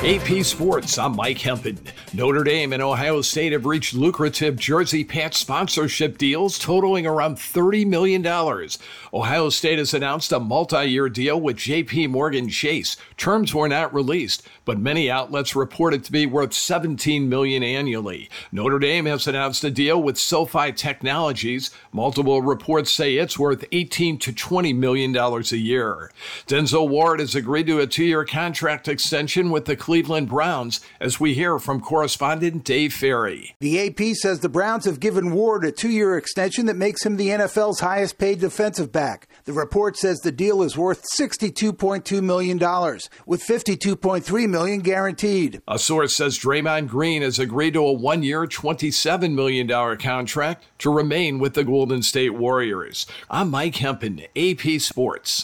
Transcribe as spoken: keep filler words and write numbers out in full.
A P Sports, I'm Mike Hempen. Notre Dame and Ohio State have reached lucrative Jersey Pats sponsorship deals totaling around thirty million dollars. Ohio State has announced a multi-year deal with J P Morgan Chase. Terms were not released, but many outlets report it to be worth seventeen million dollars annually. Notre Dame has announced a deal with SoFi Technologies. Multiple reports say it's worth eighteen to twenty million dollars a year. Denzel Ward has agreed to a two-year contract extension with the Cleveland Browns, as we hear from correspondent Dave Ferry. The A P says the Browns have given Ward a two-year extension that makes him the N F L's highest-paid defensive back. The report says the deal is worth sixty-two point two million dollars, with fifty-two point three million dollars guaranteed. A source says Draymond Green has agreed to a one-year, twenty-seven million dollars contract to remain with the Golden State Warriors. I'm Mike Hempen, A P Sports.